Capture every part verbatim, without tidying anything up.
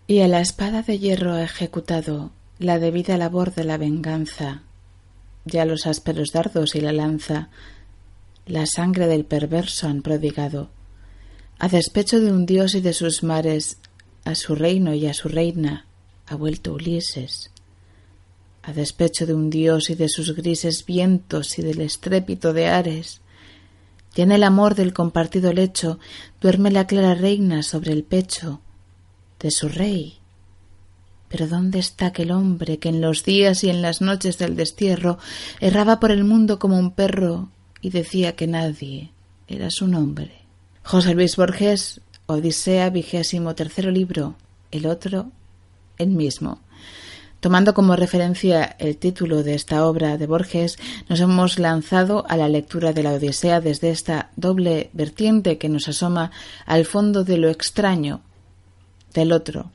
Y a la espada de hierro ha ejecutado la debida labor de la venganza, ya los ásperos dardos y la lanza, la sangre del perverso han prodigado, a despecho de un dios y de sus mares, a su reino y a su reina ha vuelto Ulises. A despecho de un dios y de sus grises vientos y del estrépito de Ares, ya en el amor del compartido lecho duerme la clara reina sobre el pecho de su rey. Pero ¿dónde está aquel hombre que en los días y en las noches del destierro erraba por el mundo como un perro y decía que nadie era su nombre? José Luis Borges, Odisea, vigésimo tercero libro, el otro, el mismo. Tomando como referencia el título de esta obra de Borges, nos hemos lanzado a la lectura de la Odisea desde esta doble vertiente que nos asoma al fondo de lo extraño, del otro,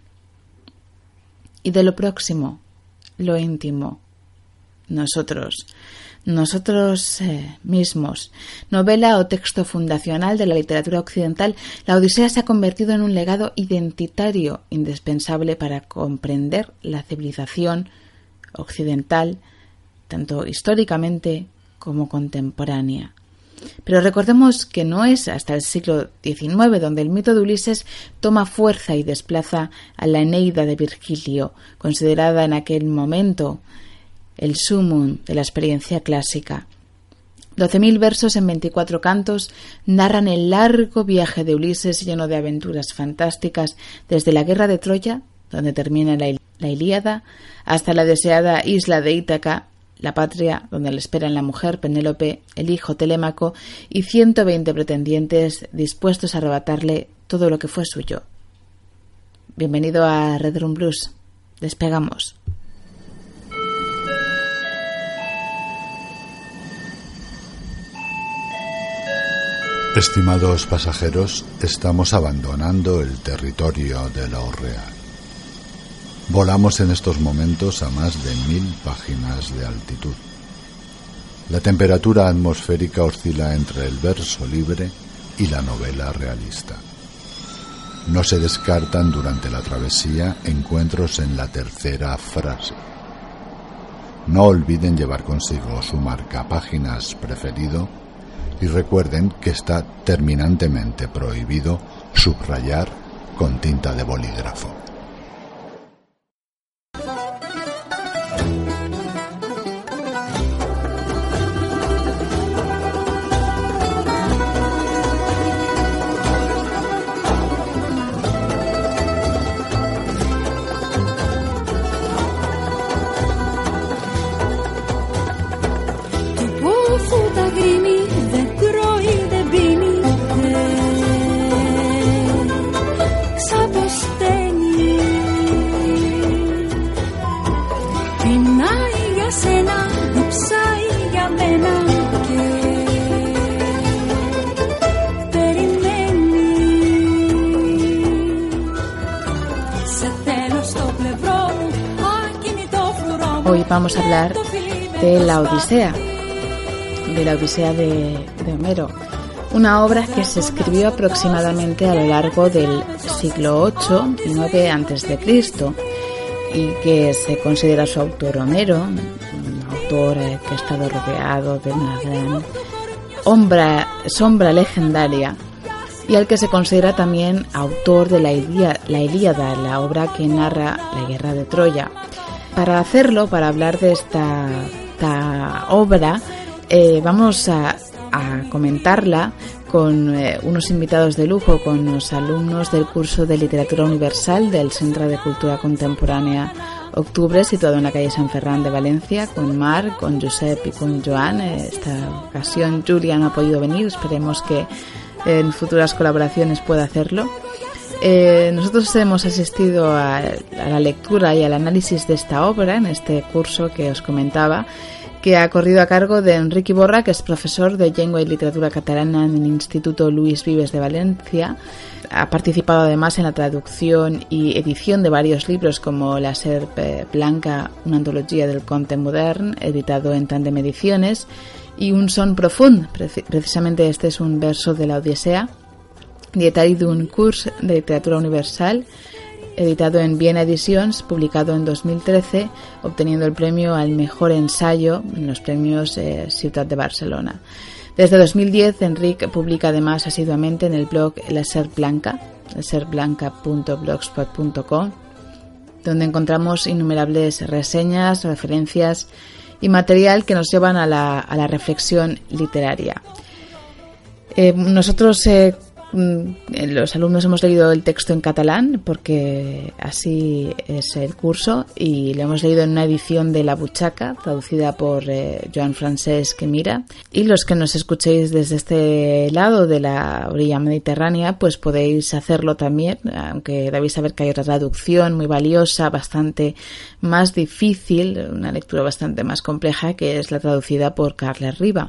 y de lo próximo, lo íntimo, nosotros, nosotros eh, mismos. Novela o texto fundacional de la literatura occidental, la Odisea se ha convertido en un legado identitario indispensable para comprender la civilización occidental, tanto históricamente como contemporánea. Pero recordemos que no es hasta el siglo diecinueve donde el mito de Ulises toma fuerza y desplaza a la Eneida de Virgilio, considerada en aquel momento el sumum de la experiencia clásica. Doce mil versos en veinticuatro cantos narran el largo viaje de Ulises lleno de aventuras fantásticas desde la guerra de Troya, donde termina la, la Ilíada, hasta la deseada isla de Ítaca, la patria donde le esperan la mujer Penélope, el hijo Telémaco y ciento veinte pretendientes dispuestos a arrebatarle todo lo que fue suyo. Bienvenido a Red Room Blues. Despegamos. Estimados pasajeros, estamos abandonando el territorio de lo real. Volamos en estos momentos a más de mil páginas de altitud. La temperatura atmosférica oscila entre el verso libre y la novela realista. No se descartan durante la travesía encuentros en la tercera frase. No olviden llevar consigo su marcapáginas preferido y recuerden que está terminantemente prohibido subrayar con tinta de bolígrafo. Hoy vamos a hablar de la Odisea, de la Odisea de, de Homero, una obra que se escribió aproximadamente a lo largo del siglo ocho y nueve antes de Cristo y que se considera su autor Homero, un autor que ha estado rodeado de una gran sombra, sombra legendaria y al que se considera también autor de la Ilíada, la Ilíada, la obra que narra la guerra de Troya. Para hacerlo, para hablar de esta, esta obra, eh, vamos a, a comentarla con eh, unos invitados de lujo, con los alumnos del curso de Literatura Universal del Centro de Cultura Contemporánea Octubre, situado en la calle San Ferran de Valencia, con Marc, con Josep y con Joan. Esta ocasión Julia no ha podido venir, esperemos que en futuras colaboraciones pueda hacerlo. Eh, nosotros hemos asistido a, a la lectura y al análisis de esta obra en este curso que os comentaba, que ha corrido a cargo de Enric Iborra, que es profesor de Llengua y Literatura Catalana en el Instituto Luis Vives de Valencia. Ha participado además en la traducción y edición de varios libros como La Serp Blanca, una antología del conte modern, editado en Tandem Ediciones, y Un son profund, precisamente este es un verso de la Odisea, dietari d'un curs de literatura universal, editado en Viena Editions, publicado en dos mil trece, obteniendo el premio al mejor ensayo en los premios eh, Ciutat de Barcelona. Desde dos mil diez, Enric publica además asiduamente en el blog La Serp Blanca, la serp blanca punto blogspot punto com, donde encontramos innumerables reseñas, referencias y material que nos llevan a la, a la reflexión literaria. Eh, nosotros, eh, los alumnos, hemos leído el texto en catalán porque así es el curso, y lo hemos leído en una edición de La Butxaca, traducida por eh, Joan Francesc Mira. Y los que nos escuchéis desde este lado de la orilla mediterránea, pues podéis hacerlo también, aunque debéis saber que hay otra traducción muy valiosa, bastante más difícil, una lectura bastante más compleja, que es la traducida por Carles Riba.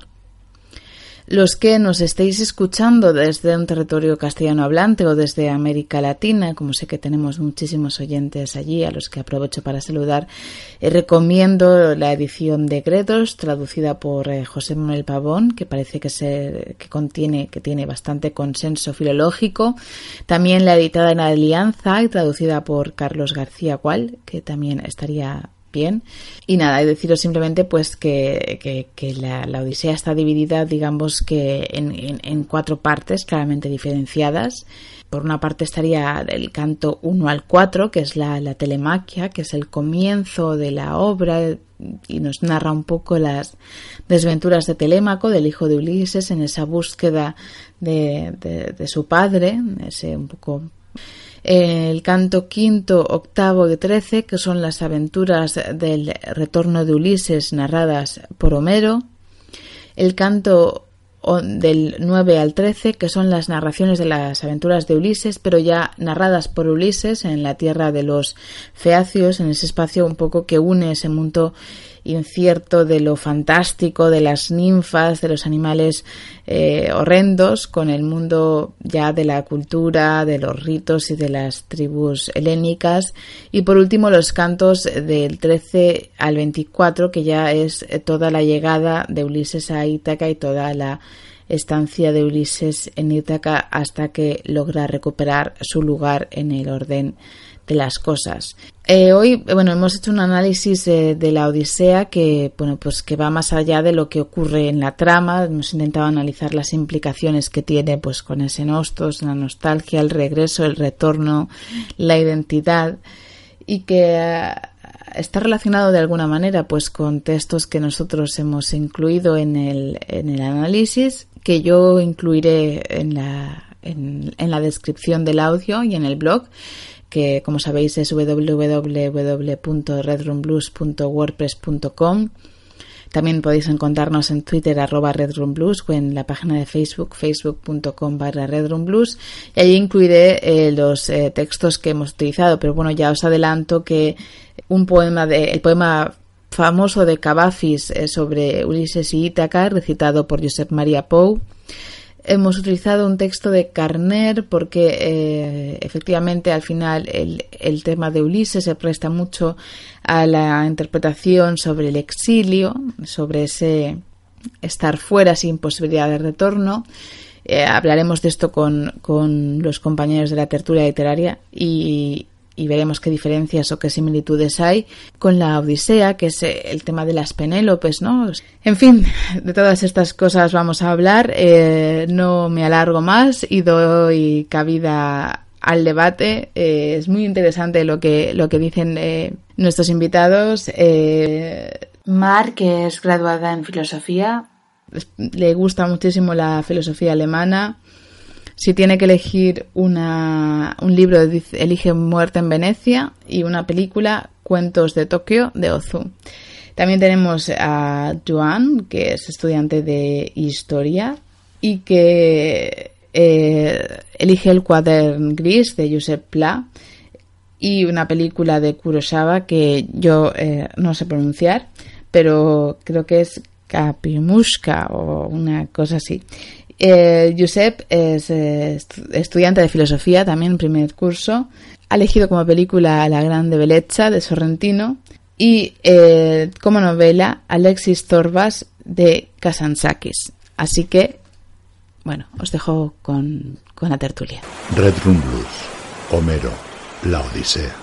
Los que nos estéis escuchando desde un territorio castellano hablante o desde América Latina, como sé que tenemos muchísimos oyentes allí, a los que aprovecho para saludar, eh, recomiendo la edición de Gredos, traducida por eh, José Manuel Pavón, que parece que, se, que contiene, que tiene bastante consenso filológico. También la editada en Alianza y traducida por Carlos García Gual, que también estaría bien. Y nada, he deciros simplemente pues que, que, que la, la Odisea está dividida, digamos que en, en, en cuatro partes claramente diferenciadas. Por una parte estaría el canto uno al cuatro, que es la, la telemaquia, que es el comienzo de la obra y nos narra un poco las desventuras de Telémaco, del hijo de Ulises, en esa búsqueda de, de, de su padre, ese un poco. El canto quinto, octavo y trece, que son las aventuras del retorno de Ulises narradas por Homero. El canto del nueve al trece, que son las narraciones de las aventuras de Ulises, pero ya narradas por Ulises en la tierra de los Feacios, en ese espacio un poco que une ese mundo incierto de lo fantástico, de las ninfas, de los animales eh, horrendos, con el mundo ya de la cultura, de los ritos y de las tribus helénicas. Y por último los cantos del trece al veinticuatro, que ya es toda la llegada de Ulises a Ítaca y toda la estancia de Ulises en Ítaca hasta que logra recuperar su lugar en el orden de las cosas. Eh, hoy, bueno, hemos hecho un análisis eh, de la Odisea que, bueno, pues que va más allá de lo que ocurre en la trama. Hemos intentado analizar las implicaciones que tiene, pues, con ese nostos, la nostalgia, el regreso, el retorno, la identidad, y que eh, está relacionado de alguna manera, pues, con textos que nosotros hemos incluido en el, en el análisis, que yo incluiré en la, en, en la descripción del audio y en el blog, que como sabéis es doble u doble u doble u punto redroomblues punto wordpress punto com. También podéis encontrarnos en Twitter arroba redroomblues o en la página de Facebook facebook punto com barra redroomblues, y allí incluiré eh, los eh, textos que hemos utilizado, pero bueno, ya os adelanto que un poema de, el poema famoso de Cavafis eh, sobre Ulises y Ítaca, recitado por Josep Maria Pou. Hemos utilizado un texto de Carner porque eh, efectivamente al final el, el tema de Ulises se presta mucho a la interpretación sobre el exilio, sobre ese estar fuera sin posibilidad de retorno. Eh, hablaremos de esto con, con los compañeros de la tertulia literaria y, y veremos qué diferencias o qué similitudes hay con la Odisea, que es el tema de las Penélopes, ¿no? En fin, de todas estas cosas vamos a hablar. Eh, no me alargo más y doy cabida al debate. Eh, es muy interesante lo que, lo que dicen eh, nuestros invitados. Eh, Mar, que es graduada en filosofía, le gusta muchísimo la filosofía alemana. Si tiene que elegir una, un libro, elige Muerte en Venecia, y una película, Cuentos de Tokio, de Ozu. También tenemos a Joan, que es estudiante de Historia y que eh, elige El Quadern Gris, de Josep Pla, y una película de Kurosawa que yo eh, no sé pronunciar, pero creo que es Kapimushka o una cosa así. Eh, Josep es eh, estudiante de filosofía, también primer curso. Ha elegido como película La Grande Bellezza, de Sorrentino, y eh, como novela Alexis Torbas, de Kazantzakis. Así que, bueno, os dejo con, con la tertulia. Red Room Blues, Homero, La Odisea.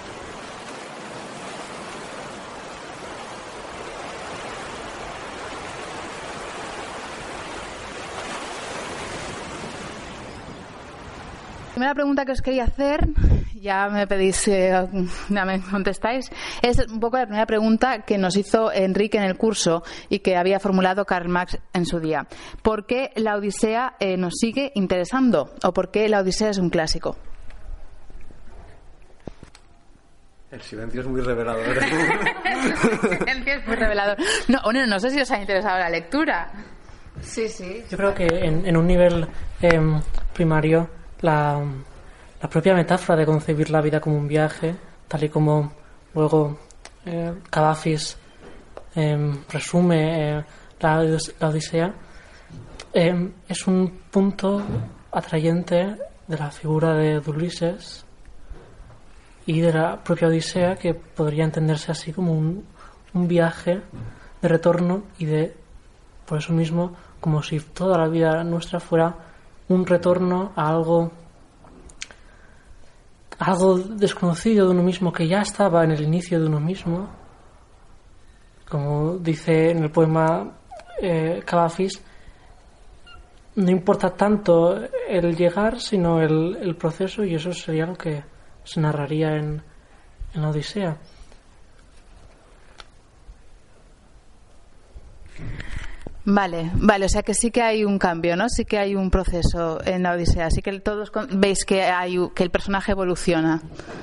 La primera pregunta que os quería hacer, ya me pedís, eh, ya me contestáis, es un poco la primera pregunta que nos hizo Enrique en el curso y que había formulado Karl Marx en su día. ¿Por qué la Odisea eh, nos sigue interesando? ¿O por qué la Odisea es un clásico? El silencio es muy revelador. El silencio es muy revelador. No, no, no sé si os ha interesado la lectura. Sí, sí. Yo creo que en, en un nivel eh, primario la, la propia metáfora de concebir la vida como un viaje, tal y como luego eh, Cavafis eh, resume eh, la, la Odisea, eh, es un punto atrayente de la figura de Ulises y de la propia Odisea, que podría entenderse así como un, un viaje de retorno y de, por eso mismo, como si toda la vida nuestra fuera un retorno a algo algo desconocido de uno mismo, que ya estaba en el inicio de uno mismo, como dice en el poema eh, Cavafis. No importa tanto el llegar, sino el, el proceso, y eso sería lo que se narraría en, en la Odisea. Vale, vale, o sea que sí que hay un cambio, ¿no? Sí que hay un proceso en la Odisea, sí que todos veis que hay que el personaje evoluciona.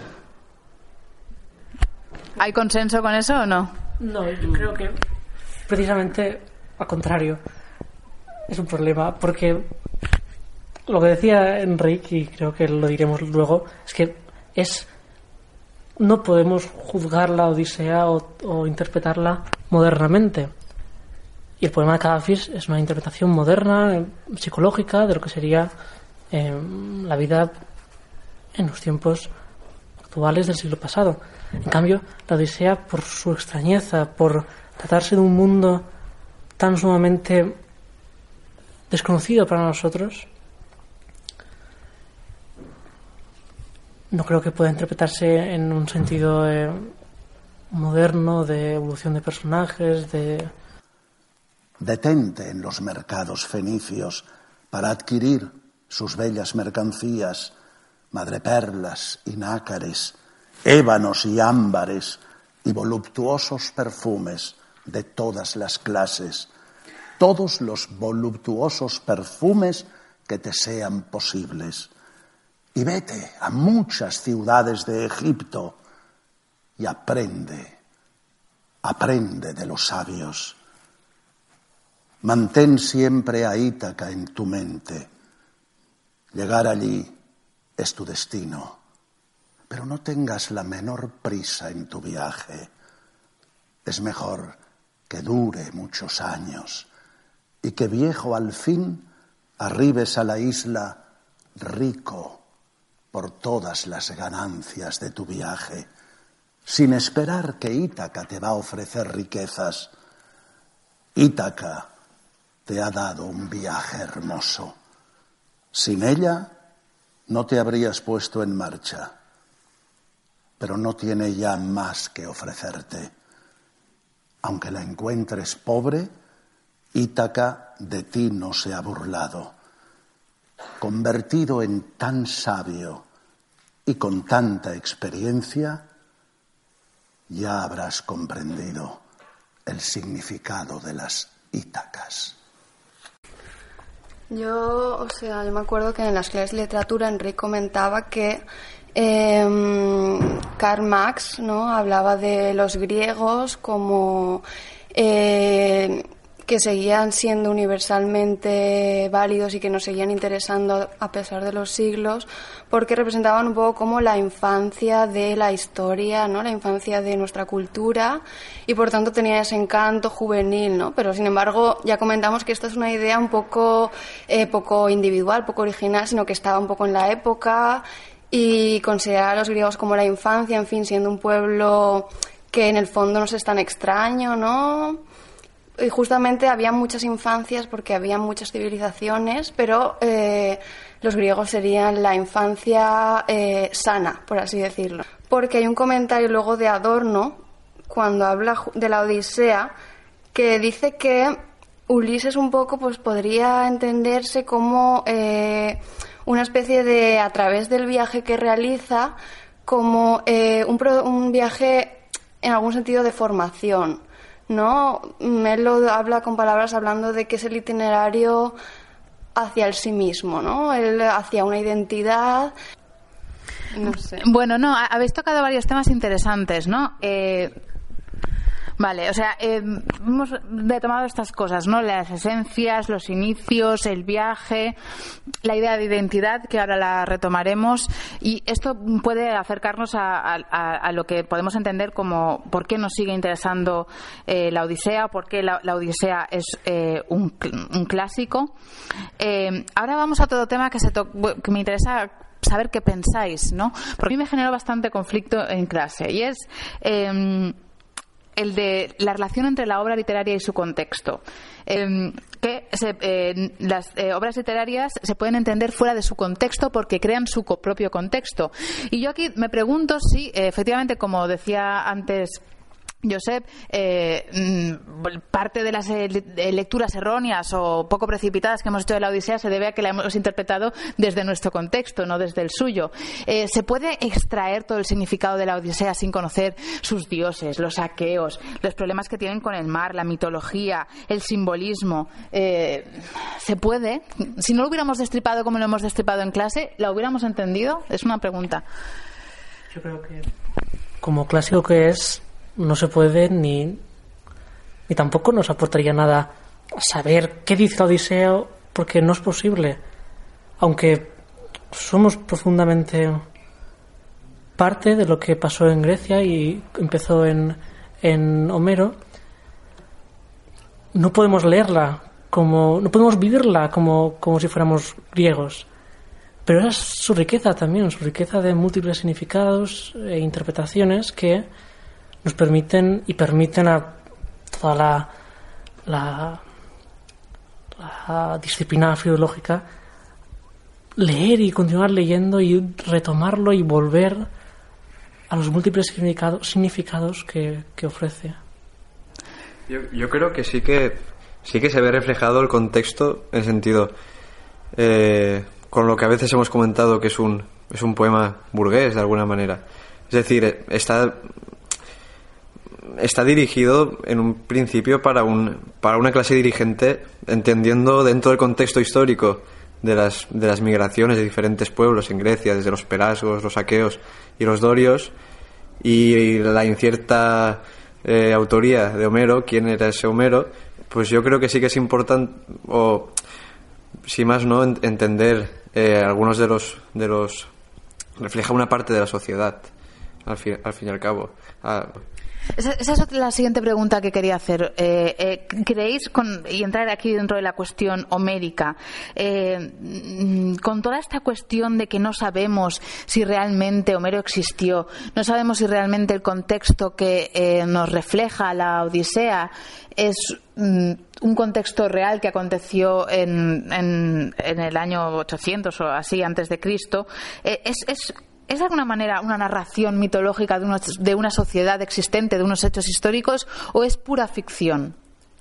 ¿Hay consenso con eso o no? No, yo creo que precisamente al contrario es un problema, porque lo que decía Enrique, y creo que lo diremos luego, es que es no podemos juzgar la Odisea o, o interpretarla modernamente. Y el poema de Cavafis es una interpretación moderna, psicológica, de lo que sería eh, la vida en los tiempos actuales del siglo pasado. En cambio, la Odisea, por su extrañeza, por tratarse de un mundo tan sumamente desconocido para nosotros, no creo que pueda interpretarse en un sentido eh, moderno, de evolución de personajes, de... Detente en los mercados fenicios para adquirir sus bellas mercancías, madreperlas y nácares, ébanos y ámbares y voluptuosos perfumes de todas las clases, todos los voluptuosos perfumes que te sean posibles. Y vete a muchas ciudades de Egipto y aprende, aprende de los sabios. Mantén siempre a Ítaca en tu mente. Llegar allí es tu destino, pero no tengas la menor prisa en tu viaje. Es mejor que dure muchos años y que viejo al fin arribes a la isla rico por todas las ganancias de tu viaje, sin esperar que Ítaca te va a ofrecer riquezas. Ítaca te ha dado un viaje hermoso. Sin ella no te habrías puesto en marcha, pero no tiene ya más que ofrecerte. Aunque la encuentres pobre, Ítaca de ti no se ha burlado. Convertido en tan sabio y con tanta experiencia, ya habrás comprendido el significado de las Ítacas. Yo, o sea, yo me acuerdo que en las clases de literatura Enrique comentaba que eh, Karl Marx, ¿no?, hablaba de los griegos como eh, que seguían siendo universalmente válidos y que nos seguían interesando a pesar de los siglos, porque representaban un poco como la infancia de la historia, ¿no?, la infancia de nuestra cultura, y por tanto tenía ese encanto juvenil, ¿no? Pero sin embargo ya comentamos que esta es una idea un poco eh, poco individual, poco original, sino que estaba un poco en la época, y considerar a los griegos como la infancia, en fin, siendo un pueblo que en el fondo no es tan extraño, ¿no? Y justamente había muchas infancias porque había muchas civilizaciones, pero eh, los griegos serían la infancia eh, sana, por así decirlo. Porque hay un comentario luego de Adorno, cuando habla de la Odisea, que dice que Ulises un poco pues podría entenderse como eh, una especie de, a través del viaje que realiza, como eh, un, pro, un viaje en algún sentido de formación, ¿no? Él lo habla con palabras hablando de que es el itinerario hacia el sí mismo, ¿no? Él hacia una identidad. No sé. Bueno, no, habéis tocado varios temas interesantes, ¿no? Eh, vale, o sea, eh, hemos retomado estas cosas, ¿no? Las esencias, los inicios, el viaje, la idea de identidad, que ahora la retomaremos, y esto puede acercarnos a, a, a lo que podemos entender como por qué nos sigue interesando eh, la Odisea, por qué la, la Odisea es eh, un, un clásico. Eh, ahora vamos a otro tema que, se to- que me interesa saber qué pensáis, ¿no? Porque a mí me generó bastante conflicto en clase, y es eh, el de la relación entre la obra literaria y su contexto. Eh, que se, eh, las eh, obras literarias se pueden entender fuera de su contexto porque crean su co- propio contexto. Y yo aquí me pregunto si, eh, efectivamente, como decía antes Josep, eh, parte de las eh, lecturas erróneas o poco precipitadas que hemos hecho de la Odisea se debe a que la hemos interpretado desde nuestro contexto, no desde el suyo. Eh, ¿Se puede extraer todo el significado de la Odisea sin conocer sus dioses, los aqueos, los problemas que tienen con el mar, la mitología, el simbolismo? Eh, ¿Se puede? Si no lo hubiéramos destripado como lo hemos destripado en clase, ¿la hubiéramos entendido? Es una pregunta. Yo creo que, como clásico que es, no se puede ni, ni tampoco nos aportaría nada saber qué dice la Odisea, porque no es posible. Aunque somos profundamente parte de lo que pasó en Grecia y empezó en, en Homero, no podemos leerla como, no podemos vivirla como, como si fuéramos griegos. Pero esa es su riqueza también, su riqueza de múltiples significados e interpretaciones que nos permiten y permiten a toda la, la, la disciplina filológica leer y continuar leyendo y retomarlo y volver a los múltiples significados, significados que, que ofrece. Yo, yo creo que sí que sí que se ve reflejado el contexto, en el sentido eh, con lo que a veces hemos comentado que es un es un poema burgués de alguna manera. Es decir, está está dirigido en un principio para un para una clase dirigente, entendiendo dentro del contexto histórico de las de las migraciones de diferentes pueblos en Grecia, desde los pelasgos, los aqueos y los dorios, y la incierta eh, autoría de Homero, quién era ese Homero. Pues yo creo que sí que es importante, o si más no, entender eh, algunos de los de los refleja una parte de la sociedad al fin, al fin y al cabo. Ah, Esa, esa es la siguiente pregunta que quería hacer. Eh, eh, ¿Creéis, con, y entrar aquí dentro de la cuestión homérica, eh, con toda esta cuestión de que no sabemos si realmente Homero existió, no sabemos si realmente el contexto que eh, nos refleja la Odisea es mm, un contexto real que aconteció en, en, en el año ochocientos o así antes de Cristo, eh, es, es ¿Es de alguna manera una narración mitológica de una, de una sociedad existente, de unos hechos históricos, o es pura ficción?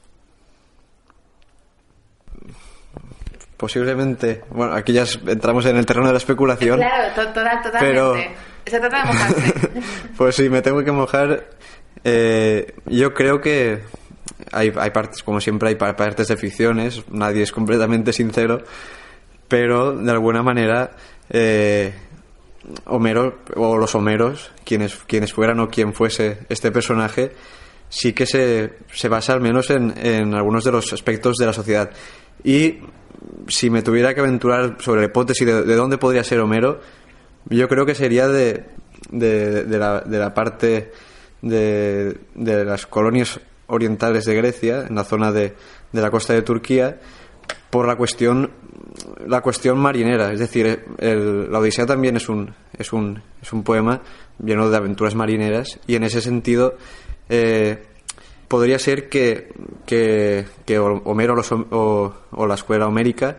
Posiblemente. Bueno, aquí ya entramos en el terreno de la especulación. Claro, to- total, totalmente. Pero, se trata de mojarse. pues sí, me tengo que mojar. Eh, yo creo que hay, hay partes, como siempre, hay partes de ficciones. Nadie es completamente sincero. Pero, de alguna manera... Eh, Homero o los Homeros, quienes quienes fueran o quien fuese este personaje, sí que se, se basa al menos en, en algunos de los aspectos de la sociedad. Y si me tuviera que aventurar sobre la hipótesis de, de dónde podría ser Homero, yo creo que sería de, de, de, la, de la parte de, de las colonias orientales de Grecia, en la zona de, de la costa de Turquía, por la cuestión la cuestión marinera. Es decir, el, la Odisea también es un es un es un poema lleno de aventuras marineras, y en ese sentido eh, podría ser que que, que Homero los, o, o la escuela homérica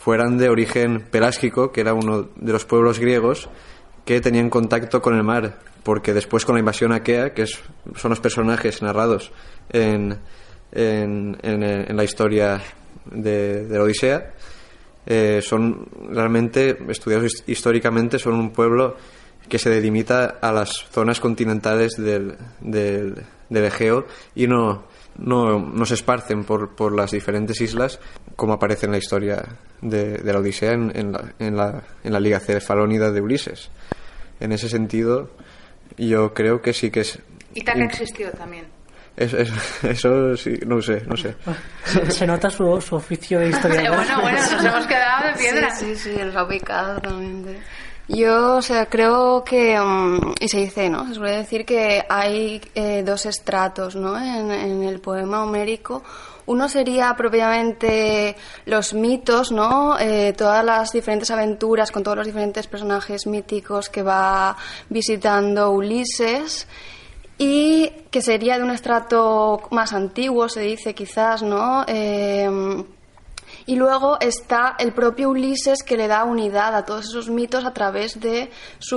fueran de origen pelásgico, que era uno de los pueblos griegos que tenían contacto con el mar, porque después con la invasión aquea, que es, son los personajes narrados en, en, en, en la historia de, de la Odisea, eh, son realmente, estudiados históricamente, son un pueblo que se delimita a las zonas continentales del, del, del Egeo y no, no, no se esparcen por, por las diferentes islas como aparece en la historia de, de la Odisea en, en, la, en, la, en la Liga Cefalónida de Ulises. En ese sentido, yo creo que sí que es... Ítaca existió también. Eso, eso, eso sí, no sé, no sé. Se, se nota su, su oficio de historiador. Bueno, bueno, nos hemos quedado de piedra. Sí, sí, sí, el ubicado también. Yo, o sea, creo que, um, y se dice, ¿no? Se suele decir que hay eh, dos estratos, ¿no? En, en el poema homérico. Uno sería propiamente los mitos, ¿no? Eh, todas las diferentes aventuras con todos los diferentes personajes míticos que va visitando Ulises, y que sería de un estrato más antiguo, se dice quizás, ¿no? Eh, y luego está el propio Ulises, que le da unidad a todos esos mitos a través de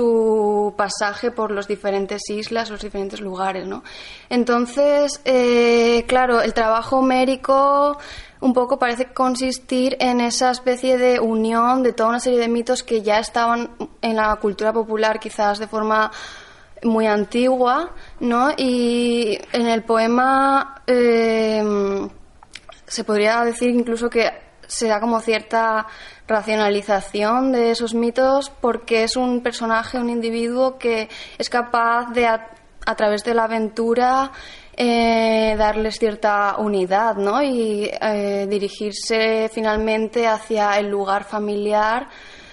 su pasaje por las diferentes islas, los diferentes lugares, ¿no? Entonces, eh, claro, el trabajo homérico un poco parece consistir en esa especie de unión de toda una serie de mitos que ya estaban en la cultura popular, quizás de forma muy antigua, ¿no? Y en el poema eh, se podría decir incluso que se da como cierta racionalización de esos mitos, porque es un personaje, un individuo que es capaz de, a, a través de la aventura, eh, darles cierta unidad, ¿no? Y eh, dirigirse finalmente hacia el lugar familiar,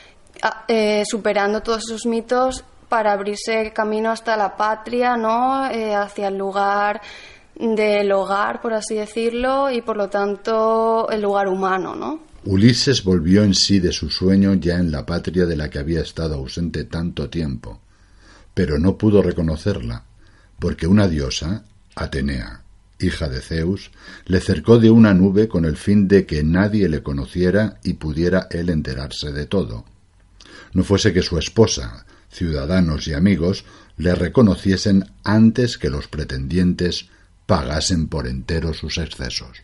eh, superando todos esos mitos para abrirse camino hasta la patria, ¿no? Eh, hacia el lugar del hogar, por así decirlo, y por lo tanto el lugar humano, ¿no? Ulises volvió en sí de su sueño ya en la patria de la que había estado ausente tanto tiempo, pero no pudo reconocerla, porque una diosa, Atenea, hija de Zeus, le cercó de una nube con el fin de que nadie le conociera y pudiera él enterarse de todo. No fuese que su esposa, ciudadanos y amigos le reconociesen antes que los pretendientes pagasen por entero sus excesos.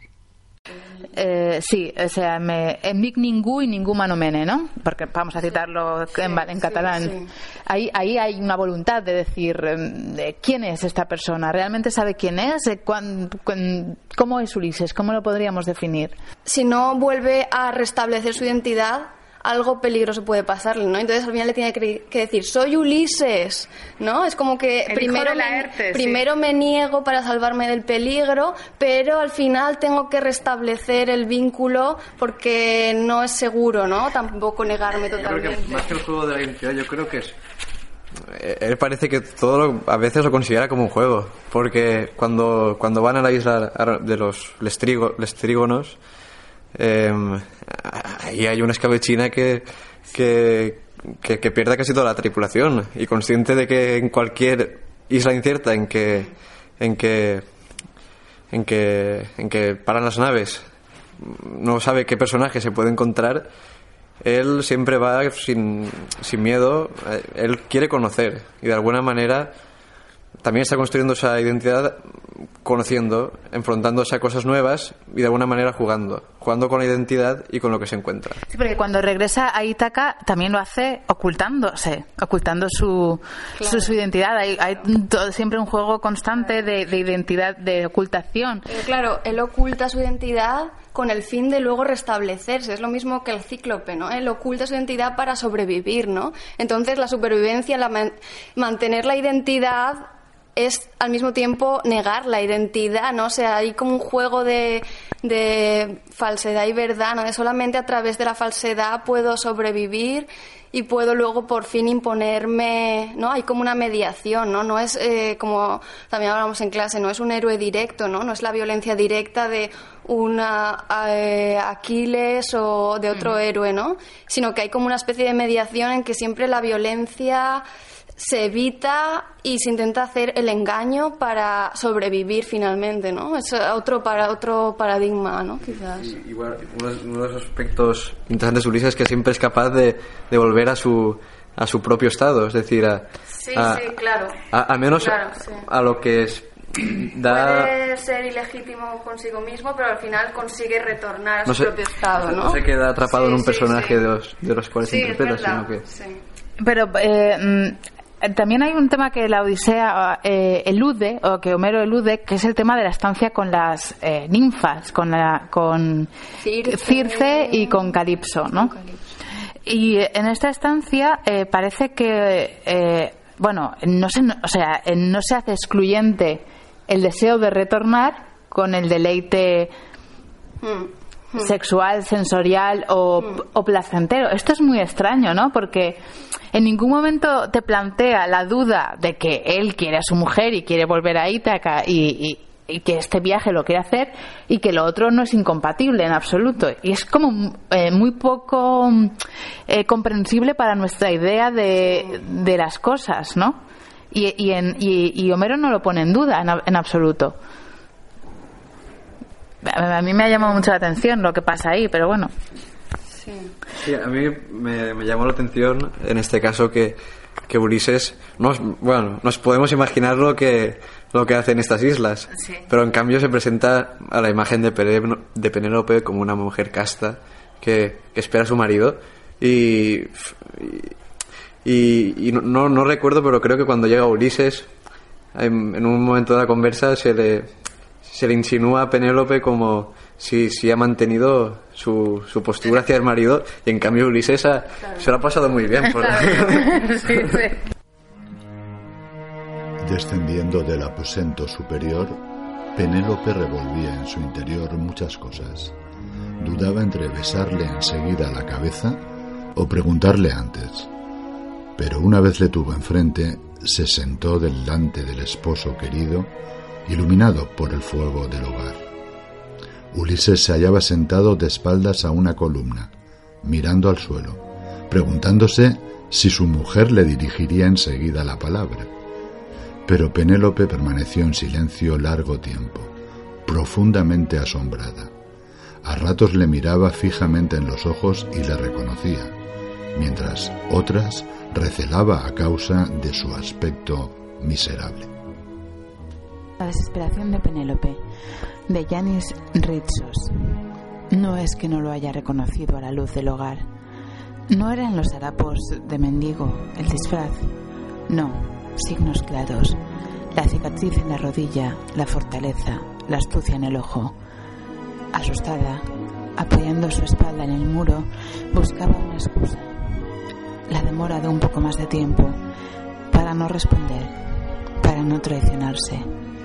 Eh, sí, o sea, me, envic ningú y ningú m'anomene, ¿no? Porque vamos a citarlo sí, en, en sí, catalán. Sí. Ahí, ahí hay una voluntad de decir de quién es esta persona, realmente sabe quién es, ¿Cuán, cuán, cómo es Ulises, cómo lo podríamos definir. Si no vuelve a restablecer su identidad, algo peligroso puede pasarle, ¿no? Entonces al final le tiene que, que decir, soy Ulises, ¿no? Es como que el primero, me, Laerte, primero sí. me niego para salvarme del peligro, pero al final tengo que restablecer el vínculo porque no es seguro, ¿no? Tampoco negarme totalmente. Yo creo que más que el juego de la identidad, yo creo que es... Él parece que todo lo, a veces lo considera como un juego, porque cuando, cuando van a la isla de los lestrigo, lestrígonos, Eh, ahí hay una escabechina que, que, que, que pierde casi toda la tripulación, y consciente de que en cualquier isla incierta en que en que en que en que paran las naves, no sabe qué personaje se puede encontrar. Él siempre va sin, sin miedo. Él quiere conocer y de alguna manera también está construyendo esa identidad, conociendo, enfrentándose a cosas nuevas y de alguna manera jugando, jugando con la identidad y con lo que se encuentra. Sí, porque cuando regresa a Ítaca también lo hace ocultándose, ocultando su, claro. su, su identidad. Hay, hay todo, siempre un juego constante de, de identidad, de ocultación. Pero claro, él oculta su identidad con el fin de luego restablecerse. Es lo mismo que el cíclope, ¿no? Él oculta su identidad para sobrevivir, ¿no? Entonces la supervivencia, la man- mantener la identidad es al mismo tiempo negar la identidad, ¿no? O sea, hay como un juego de, de falsedad y verdad, ¿no? De solamente a través de la falsedad puedo sobrevivir y puedo luego por fin imponerme, ¿no? Hay como una mediación, ¿no? No es eh, como también hablamos en clase, no es un héroe directo, ¿no? No es la violencia directa de una eh, Aquiles o de otro mm. héroe, ¿no? Sino que hay como una especie de mediación en que siempre la violencia se evita y se intenta hacer el engaño para sobrevivir finalmente, ¿no? Es otro para otro paradigma, ¿no? Quizás. Y, igual, uno, uno de los aspectos interesantes de Ulises es que siempre es capaz de, de volver a su a su propio estado, es decir, a, sí, a, sí, claro. a, al menos claro, sí. a lo que es da... Puede ser ilegítimo consigo mismo, pero al final consigue retornar a no su se, propio estado, ¿no? No se queda atrapado sí, en un sí, personaje sí. de los de los cuales sí, interpreta, es verdad, sino que sí. Pero eh, también hay un tema que la Odisea eh, elude, o que Homero elude, que es el tema de la estancia con las eh, ninfas, con, la, con Circe. Circe y con Calipso, ¿no? Con Calipso. Y en esta estancia eh, parece que, eh, bueno, no se, o sea, no se hace excluyente el deseo de retornar con el deleite Hmm. sexual, sensorial o, Hmm. o placentero. Esto es muy extraño, ¿no? Porque en ningún momento te plantea la duda de que él quiere a su mujer y quiere volver a Ítaca y, y, y que este viaje lo quiere hacer y que lo otro no es incompatible en absoluto. Y es como eh, muy poco eh, comprensible para nuestra idea de, de las cosas, ¿no? Y, y, en, y, y Homero no lo pone en duda en, en absoluto. A mí me ha llamado mucho la atención lo que pasa ahí, pero bueno. Sí. Sí, a mí me, me llamó la atención en este caso que, que Ulises, nos, bueno, nos podemos imaginar lo que, lo que hace en estas islas, Sí. pero en cambio se presenta a la imagen de, Pere- de Penélope como una mujer casta que, que espera a su marido y, y, y no, no, no recuerdo, pero creo que cuando llega Ulises, en, en un momento de la conversa se le, se le insinúa a Penélope como si, si ha mantenido su, su postura hacia el marido, y en cambio Ulises ha, claro. se lo ha pasado muy bien. Por sí, sí. Descendiendo del aposento superior, Penélope revolvía en su interior muchas cosas. Dudaba entre besarle enseguida la cabeza o preguntarle antes. Pero una vez le tuvo enfrente, se sentó delante del esposo querido, iluminado por el fuego del hogar. Ulises se hallaba sentado de espaldas a una columna, mirando al suelo, preguntándose si su mujer le dirigiría enseguida la palabra. Pero Penélope permaneció en silencio largo tiempo, profundamente asombrada. A ratos le miraba fijamente en los ojos y le reconocía, mientras otras recelaba a causa de su aspecto miserable. La desesperación de Penélope, de Yanis Ritsos. No es que no lo haya reconocido a la luz del hogar. No eran los harapos de mendigo, el disfraz. No, signos claros. La cicatriz en la rodilla, la fortaleza, la astucia en el ojo. Asustada, apoyando su espalda en el muro, buscaba una excusa. La demora de un poco más de tiempo para no responder, para no traicionarse.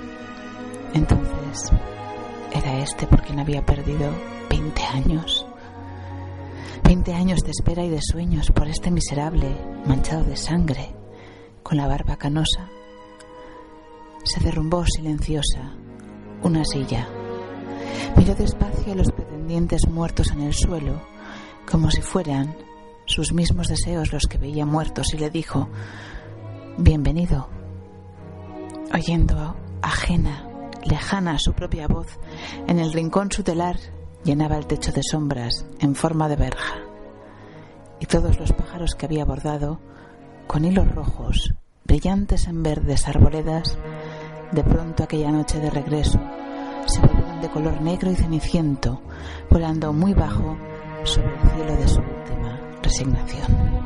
Entonces, ¿era este por quien había perdido veinte años? Veinte años de espera y de sueños por este miserable, manchado de sangre, con la barba canosa. Se derrumbó silenciosa una silla. Miró despacio a los pretendientes muertos en el suelo, como si fueran sus mismos deseos los que veía muertos, y le dijo: bienvenido. Oyendo ajena, lejana a su propia voz, en el rincón su telar llenaba el techo de sombras en forma de verja, y todos los pájaros que había bordado con hilos rojos, brillantes en verdes arboledas, de pronto aquella noche de regreso se volvieron de color negro y ceniciento, volando muy bajo sobre el cielo de su última resignación.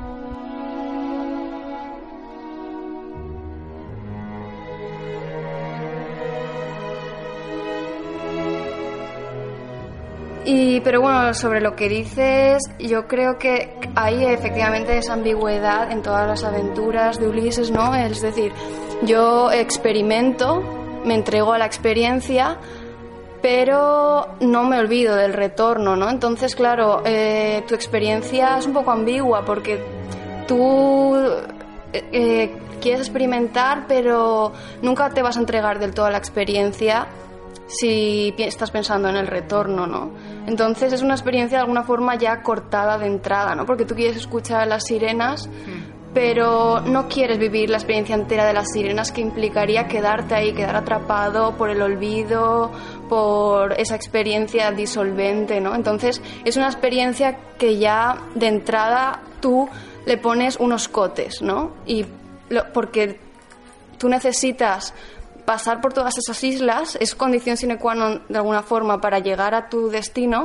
Y, pero bueno, sobre lo que dices, yo creo que hay efectivamente esa ambigüedad en todas las aventuras de Ulises, ¿no? Es decir, yo experimento, me entrego a la experiencia, pero no me olvido del retorno, ¿no? Entonces, claro, eh, tu experiencia es un poco ambigua porque tú eh, quieres experimentar, pero nunca te vas a entregar del todo a la experiencia si estás pensando en el retorno, ¿no? Entonces es una experiencia de alguna forma ya cortada de entrada, ¿no? Porque tú quieres escuchar a las sirenas, pero no quieres vivir la experiencia entera de las sirenas, que implicaría quedarte ahí, quedar atrapado por el olvido, por esa experiencia disolvente, ¿no? Entonces es una experiencia que ya de entrada tú le pones unos cotes, ¿no? Y lo, porque tú necesitas pasar por todas esas islas, es condición sine qua non de alguna forma para llegar a tu destino,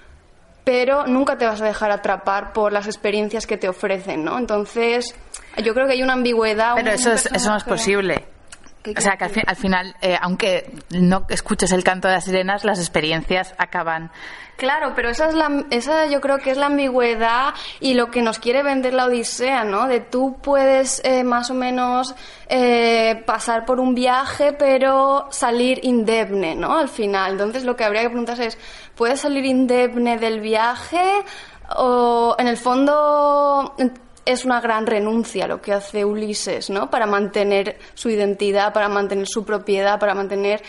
pero nunca te vas a dejar atrapar por las experiencias que te ofrecen, ¿no? Entonces, yo creo que hay una ambigüedad. Pero eso, es, eso no es posible. O sea, que al, fi- al final, eh, aunque no escuches el canto de las sirenas, las experiencias acaban. Claro, pero esa es la, esa yo creo que es la ambigüedad y lo que nos quiere vender la Odisea, ¿no? De tú puedes eh, más o menos eh, pasar por un viaje, pero salir indemne, ¿no? Al final. Entonces, lo que habría que preguntarse es, ¿puedes salir indemne del viaje? O, en el fondo, es una gran renuncia lo que hace Ulises, ¿no? Para mantener su identidad, para mantener su propiedad, para mantener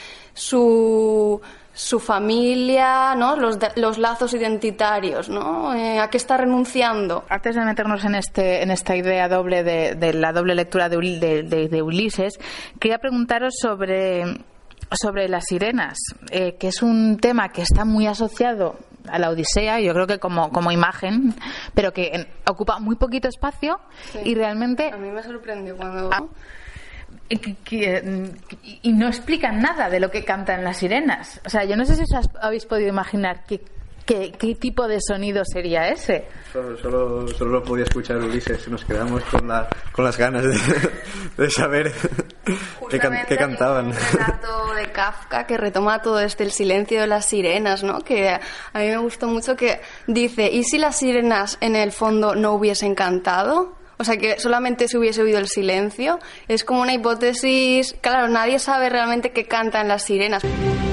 su, su familia, ¿no? Los, los lazos identitarios, ¿no? Eh, ¿A qué está renunciando? Antes de meternos en este en esta idea doble de, de la doble lectura de, de, de, de Ulises, quería preguntaros sobre, sobre las sirenas, eh, que es un tema que está muy asociado a la Odisea, yo creo que como, como imagen, pero que en, ocupa muy poquito espacio. Sí. Y realmente... A mí me sorprendió cuando... Ah, que, que, y no explican nada de lo que cantan las sirenas. O sea, yo no sé si os habéis podido imaginar qué, qué, qué tipo de sonido sería ese. Solo, solo, solo lo podía escuchar Ulises y nos quedamos con, la, con las ganas de, de saber qué, can, qué cantaban. Un relato de Kafka que retoma todo este el silencio de las sirenas, ¿no? Que a mí me gustó mucho, que dice, ¿y si las sirenas en el fondo no hubiesen cantado? O sea, que solamente se hubiese oído el silencio. Es como una hipótesis. Claro, nadie sabe realmente qué cantan las sirenas.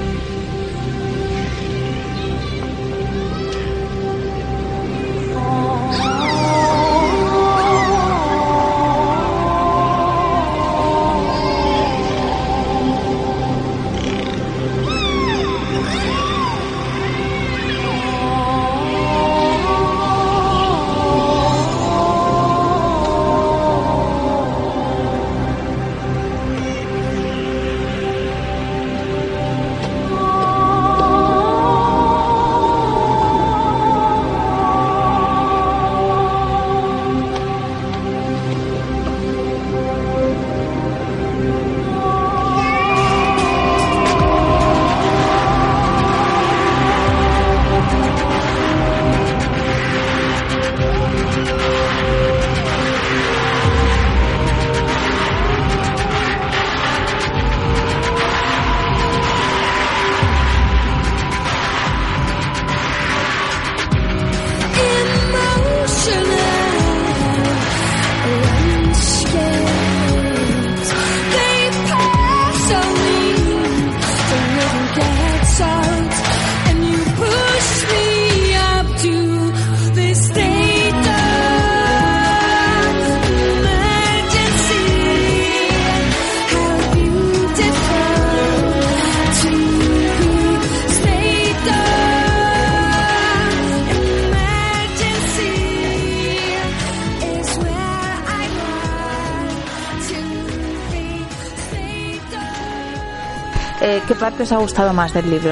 Eh, ¿Qué parte os ha gustado más del libro?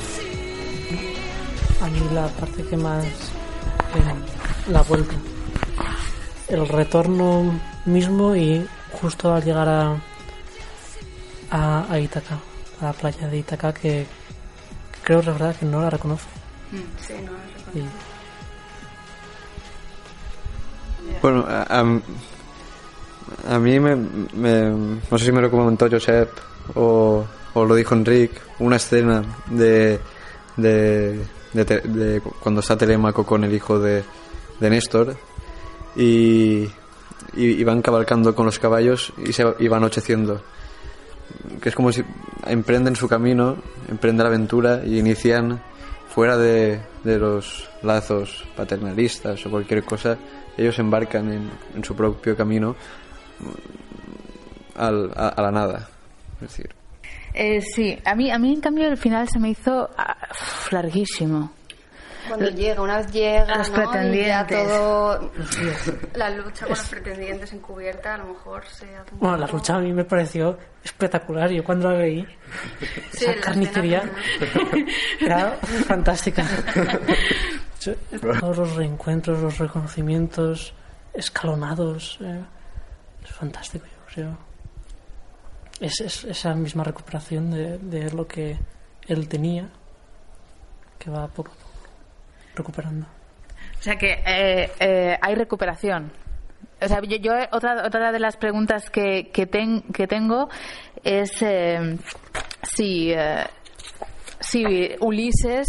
A mí la parte que más... Eh, la vuelta. El retorno mismo y justo al llegar a, a, a Ítaca, a la playa de Ítaca, que, que creo es verdad que no la reconoce. Sí, no la reconoce. Y... Bueno, a, a, a mí me, me... No sé si me lo comentó Josep o... o lo dijo Enric, una escena de, de, de, de, de cuando está Telémaco con el hijo de, de Néstor y, y, y van cabalgando con los caballos y se y va anocheciendo, que es como si emprenden su camino, emprenden la aventura y inician fuera de, de los lazos paternalistas o cualquier cosa, ellos embarcan en, en su propio camino al, a, a la nada, es decir. Eh, sí, a mí, a mí en cambio el final se me hizo uh, larguísimo. Cuando llega, una vez llega, los ¿no? pretendientes. Y ya todo... La lucha con los pretendientes encubierta a lo mejor se hace un Bueno, la poco- lucha a mí me pareció espectacular. Yo cuando la veí, Sí, esa la carnicería escena era fantástica. Todos los reencuentros, los reconocimientos escalonados, eh, es fantástico, yo creo. Es, es esa misma recuperación de, de lo que él tenía, que va poco a poco recuperando. O sea que eh, eh, hay recuperación. O sea, yo, yo otra otra de las preguntas que que, ten, que tengo es eh, si eh, si Ulises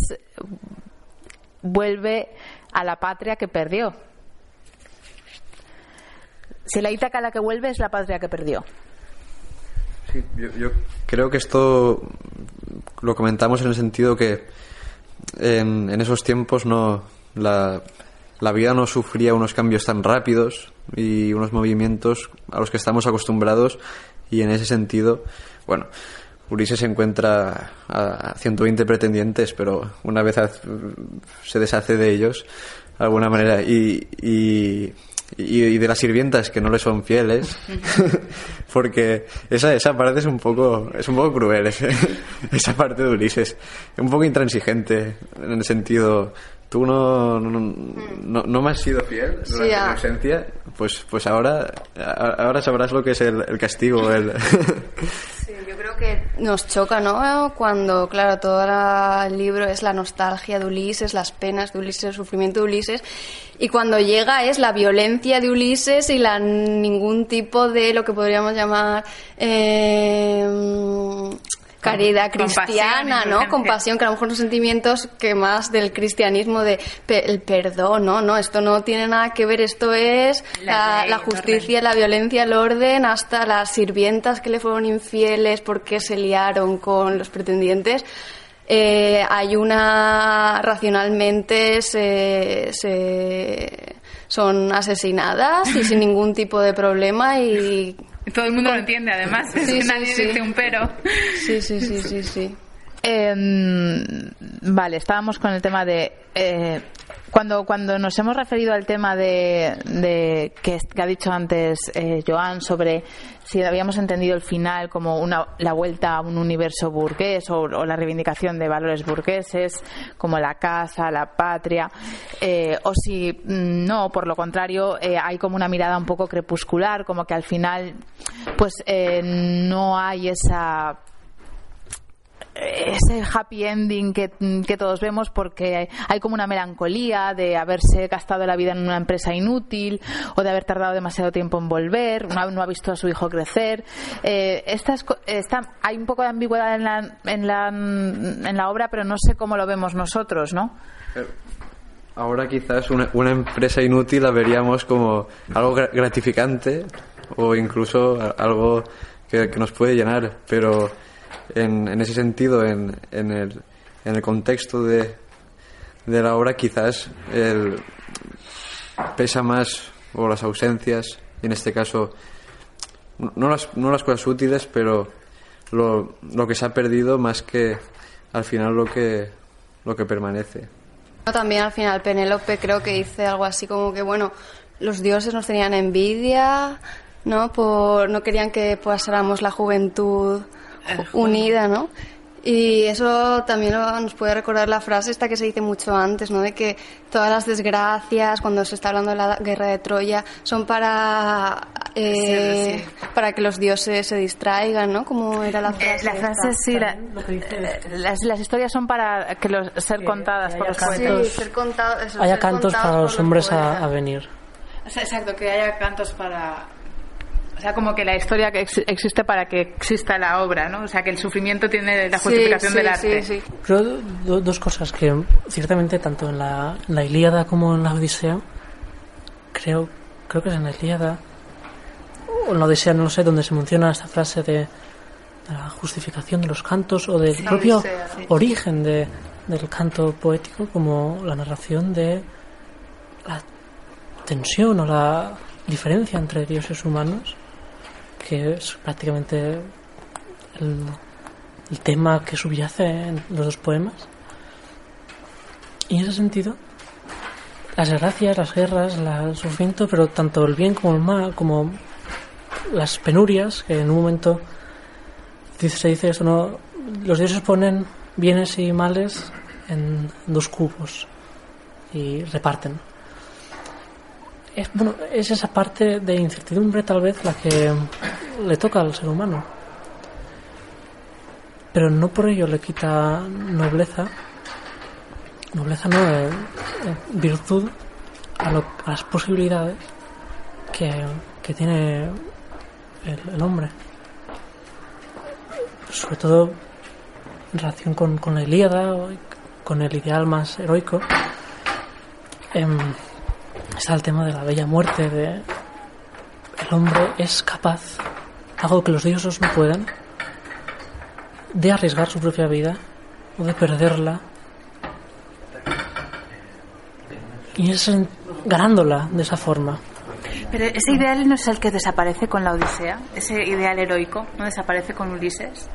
vuelve a la patria que perdió. Si la Ítaca a la que vuelve es la patria que perdió. Sí, yo, yo creo que esto lo comentamos en el sentido que en, en esos tiempos no la, la vida no sufría unos cambios tan rápidos y unos movimientos a los que estamos acostumbrados, y en ese sentido, bueno, Ulises se encuentra a ciento veinte pretendientes, pero una vez haz- se deshace de ellos de alguna manera, y, y Y, y de las sirvientas que no le son fieles, porque esa esa parte es un poco es un poco cruel, ese, esa parte de Ulises, un poco intransigente en el sentido, tú no no, no, no me has sido fiel durante Sí, mi ah. ausencia, pues pues ahora ahora sabrás lo que es el, el castigo, el Sí, yo creo que nos choca, ¿no? Cuando, claro, todo la- el libro es la nostalgia de Ulises, las penas de Ulises, el sufrimiento de Ulises, y cuando llega es la violencia de Ulises y la ningún tipo de lo que podríamos llamar eh, caridad Compasión, cristiana, ¿no? indulgencia. Compasión, que a lo mejor son sentimientos que más del cristianismo, de pe- el perdón, ¿no? No, esto no tiene nada que ver, esto es La la, ley, la el justicia, la violencia, el orden, hasta las sirvientas que le fueron infieles porque se liaron con los pretendientes. Eh, hay una, racionalmente se, se son asesinadas y sin ningún tipo de problema, y Todo el mundo lo entiende, además. Sí, sí, Nadie sí. dice un pero. sí, sí, sí, sí, sí. Eh, vale, estábamos con el tema de eh, cuando cuando nos hemos referido al tema de, de que, que ha dicho antes eh, Joan sobre si habíamos entendido el final como una la vuelta a un universo burgués o, o la reivindicación de valores burgueses como la casa, la patria, eh, o si mm, no, por lo contrario, eh, hay como una mirada un poco crepuscular, como que al final pues eh, no hay esa ese happy ending que, que todos vemos, porque hay como una melancolía de haberse gastado la vida en una empresa inútil o de haber tardado demasiado tiempo en volver, no ha, no ha visto a su hijo crecer. Eh, estas, co- esta, hay un poco de ambigüedad en la, en, la, en la obra, pero no sé cómo lo vemos nosotros, ¿no? Ahora quizás una, una empresa inútil la veríamos como algo gra- gratificante o incluso a- algo que, que nos puede llenar, pero en, en ese sentido, en, en, el, en el contexto de, de la obra, quizás el, pesa más o las ausencias, y en este caso no las, no las cosas útiles, pero lo, lo que se ha perdido más que al final lo que, lo que permanece. También al final Penélope creo que dice algo así como que, bueno, los dioses nos tenían envidia, ¿no? Por, no querían que pasáramos la juventud unida, ¿no? Y eso también lo- nos puede recordar la frase esta que se dice mucho antes, ¿no? De que todas las desgracias, cuando se está hablando de la guerra de Troya, son para eh, para que los dioses se distraigan, ¿no? Como era la frase. Eh, la esta. frase sí, la- Lo que dice es eh, las, las historias son para que los, ser Que- contadas que por haya los Sí, poetas. ser contado- eso, haya ser cantos contados para por los hombres a, poetas. a venir. O sea, exacto, que haya cantos para... O sea, como que la historia que ex- existe para que exista la obra, ¿no? O sea, que el sufrimiento tiene la Sí, justificación sí, del arte. sí, sí. Creo do- dos cosas que ciertamente tanto en la, en la Ilíada como en la Odisea, creo creo que es en la Ilíada o en la Odisea, no lo sé, donde se menciona esta frase de, de la justificación de los cantos o del Sí, propio Odisea, sí. origen de, del canto poético, como la narración de la tensión o la diferencia entre dioses humanos, que es prácticamente el, el tema que subyace en los dos poemas. Y en ese sentido, las desgracias, las guerras, la- el sufrimiento, pero tanto el bien como el mal, como las penurias, que en un momento dice- se dice esto, ¿no? Los dioses ponen bienes y males en dos cubos y reparten. Es, bueno, es esa parte de incertidumbre tal vez la que le toca al ser humano, pero no por ello le quita nobleza, nobleza no, eh, eh, virtud a, lo- a las posibilidades que, que tiene el, el hombre, sobre todo en relación con, con la Ilíada, o con el ideal más heroico. Em, está el tema de la bella muerte, de el hombre es capaz, algo que los dioses no pueden, de arriesgar su propia vida o de perderla, y es en- ganándola de esa forma. Pero ese ideal no es el que desaparece con la Odisea, ese ideal heroico no desaparece con Ulises.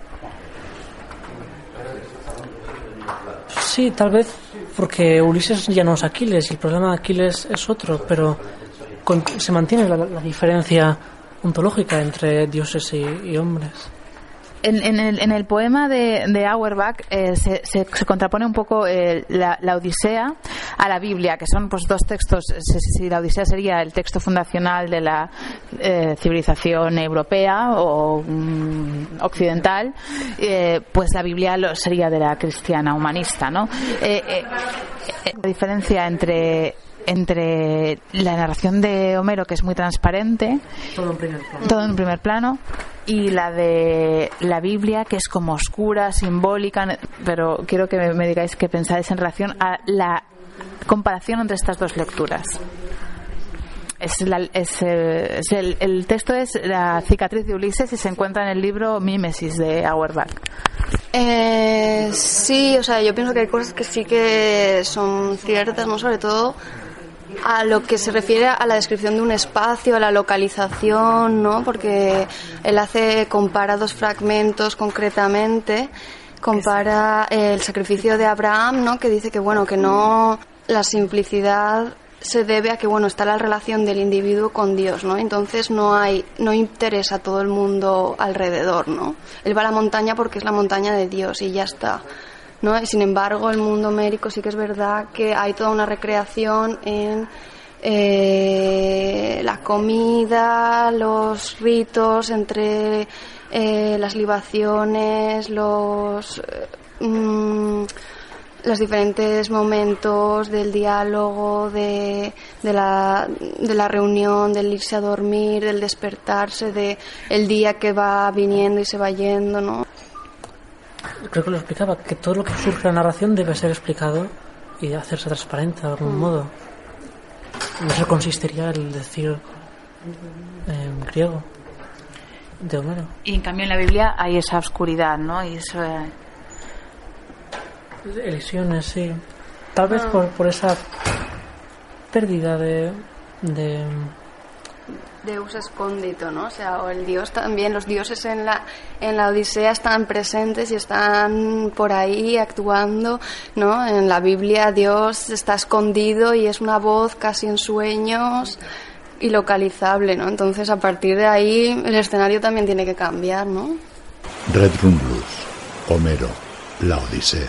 Sí, tal vez porque Ulises ya no es Aquiles y el problema de Aquiles es otro, pero con- se mantiene la, la diferencia ontológica entre dioses y, y hombres. En, en, el, en el poema de, de Auerbach eh, se, se, se contrapone un poco eh, la, la Odisea a la Biblia, que son pues dos textos. Si, si la Odisea sería el texto fundacional de la eh, civilización europea o mm, occidental, eh, pues la Biblia lo sería de la cristiana humanista, ¿no? Eh, eh, eh, la diferencia entre entre la narración de Homero, que es muy transparente, Todo en primer plano. todo en primer plano, y la de la Biblia, que es como oscura, simbólica, pero quiero que me digáis qué pensáis en relación a la comparación entre estas dos lecturas. Es la, es, eh, es el, el texto es La cicatriz de Ulises y se encuentra en el libro Mímesis de Auerbach. Eh, sí, o sea, yo pienso que hay cosas que sí que son ciertas, ¿no? Sobre todo a lo que se refiere a la descripción de un espacio, a la localización, ¿no? Porque él hace, compara dos fragmentos concretamente, compara el sacrificio de Abraham, ¿no? Que dice que, bueno, que no, la simplicidad se debe a que, bueno, está la relación del individuo con Dios, ¿no? Entonces no hay, no interesa a todo el mundo alrededor, ¿no? Él va a la montaña porque es la montaña de Dios y ya está, ¿no? Y sin embargo, el mundo homérico sí que es verdad que hay toda una recreación en eh, la comida, los ritos entre eh, las libaciones, los eh, mm, los diferentes momentos del diálogo, de, de, la, de la reunión, del irse a dormir, del despertarse, de el día que va viniendo y se va yendo, ¿no? Creo que lo explicaba, que todo lo que surge en la narración debe ser explicado y hacerse transparente de algún Mm. modo. En eso consistiría el decir en griego de Homero. Y en cambio en la Biblia hay esa oscuridad, ¿no? Y eso, eh, Elisiones, sí. Tal vez por, por esa pérdida de, de Deus escondito, ¿no? O sea, o el dios también, los dioses en la en la Odisea están presentes y están por ahí actuando, ¿no? En la Biblia Dios está escondido y es una voz casi en sueños y localizable, ¿no? Entonces, a partir de ahí el escenario también tiene que cambiar, ¿no? Red Room Blues, Homero, la Odisea.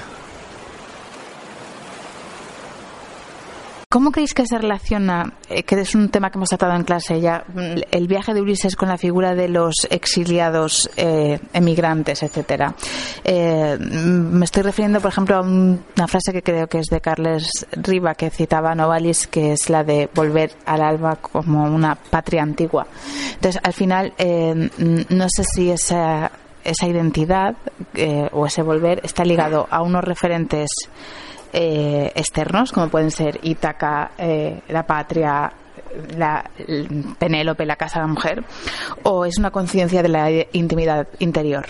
¿Cómo creéis que se relaciona, eh, que es un tema que hemos tratado en clase ya, el viaje de Ulises con la figura de los exiliados, eh, emigrantes, etcétera? Eh, me estoy refiriendo, por ejemplo, a un- una frase que creo que es de Carles Riba, que citaba Novalis, que es la de volver al alba como una patria antigua. Entonces, al final, eh, no sé si esa, esa identidad eh, o ese volver está ligado a unos referentes Eh, externos, como pueden ser Ítaca, eh, la patria, la, el Penélope, la casa de la mujer, o es una conciencia de la intimidad interior.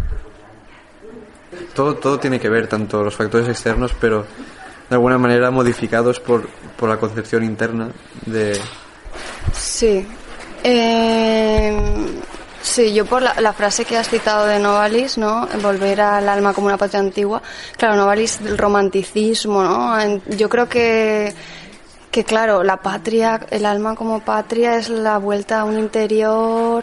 Todo, todo tiene que ver, tanto los factores externos, pero de alguna manera modificados por, por la concepción interna de... Sí. Eh, Sí, yo por la, la frase que has citado de Novalis, ¿no? Volver al alma como una patria antigua. Claro, Novalis, el romanticismo, ¿no? En, yo creo que, que, claro, la patria, el alma como patria es la vuelta a un interior.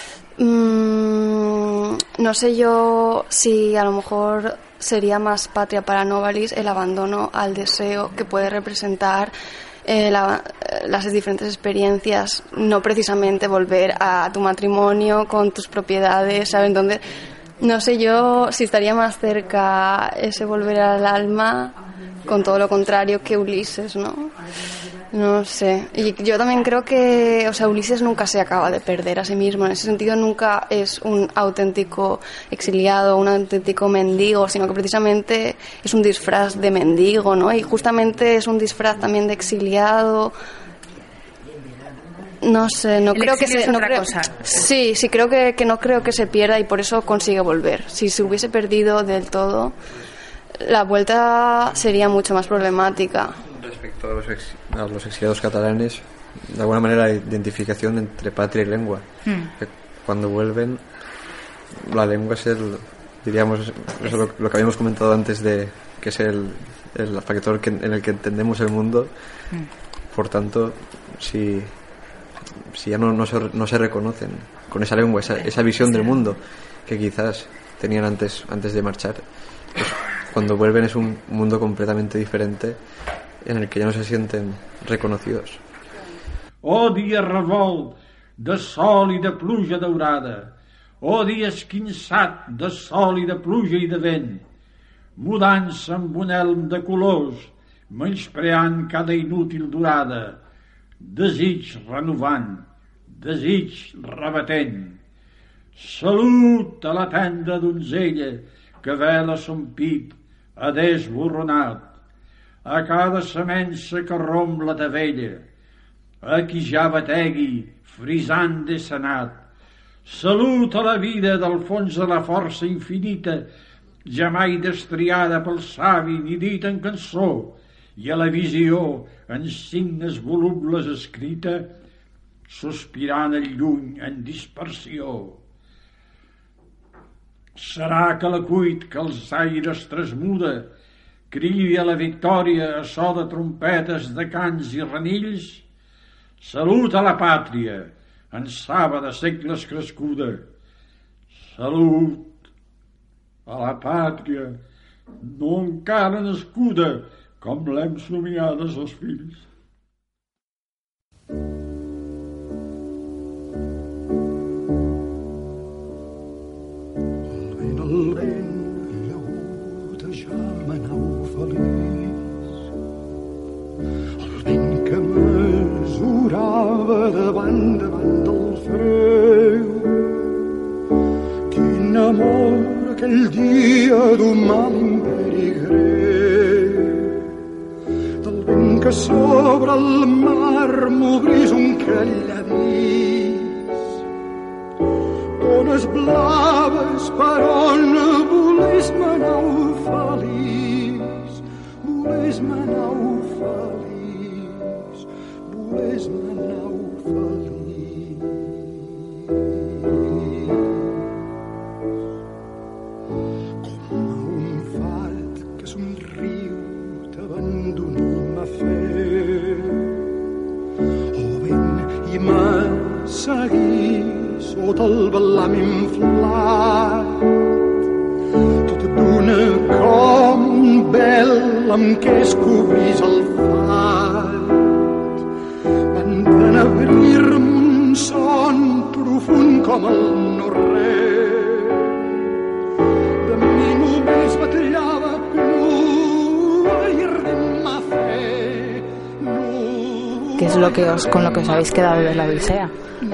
Mmm, no sé yo si a lo mejor sería más patria para Novalis el abandono al deseo que puede representar Eh, la, las diferentes experiencias, no precisamente volver a tu matrimonio con tus propiedades, ¿saben dónde? No sé yo si estaría más cerca ese volver al alma con todo lo contrario que Ulises, ¿no? No sé. Y yo también creo que, o sea, Ulises nunca se acaba de perder a sí mismo. En ese sentido nunca es un auténtico exiliado, un auténtico mendigo, sino que precisamente es un disfraz de mendigo, ¿no? Y justamente es un disfraz también de exiliado. No sé, no El creo que exilio se... es No otra creo, cosa. sí, sí, creo que, que no creo que se pierda y por eso consigue volver. Si se hubiese perdido del todo, la vuelta sería mucho más problemática. Respecto a los, ex, a los exiliados catalanes, de alguna manera hay identificación entre patria y lengua. Hmm. Que cuando vuelven, la lengua es el, diríamos, eso lo, lo que habíamos comentado antes, de que es el, el factor que, en el que entendemos el mundo. Hmm. Por tanto, si, si ya no, no, se, no se reconocen con esa lengua, esa, esa visión del mundo que quizás tenían antes, antes de marchar, pues cuando vuelven es un mundo completamente diferente, en el que ja no se sienten reconocidos. Oh dia revolt de sol i de pluja daurada, oh dia esquinçat de sol i de pluja i de vent, mudant-se amb un elm de colors, menyspreant cada inútil durada, desig renovant, desig rebatent. Salut a la tendra donzella que vela son pit a desborronat, a cada semença que romp la tavella, a qui ja bategui, frisant de senat. Salut a la vida del fons de la força infinita, ja mai destriada pel savi ni dita en cançó, i a la visió en signes volubles escrita, sospirant el lluny en dispersió. Serà que la cuit que els aires trasmuda cridi a la victòria a so de trompetes, de cants i renills? Salut a la pàtria, en saba de segles crescuda. Salut a la pàtria, no encara nascuda, com l'hem somiades els fills. El vent llagut ja m'anau feliç, el vent que mesurava davant davant del freu. Quin amor aquell dia d'humà l'imperi greu, del vent que sobre el mar m'obrís un calladís, dones blaves per on volés-me anau feliç, volés-me anau feliç, volés-me anau feliç. Com a un fat que somriu t'abandoni m'ha fet, o vent i m'ha seguit sota el balam inflat, tot d'una com un vel amb què es cobrís el fat. Van tenebrir-me un son profund com el no-res, de mi només batallava nua i ardent mà fe. ¿Qué es lo que os, con lo que os habéis quedado de la Odisea?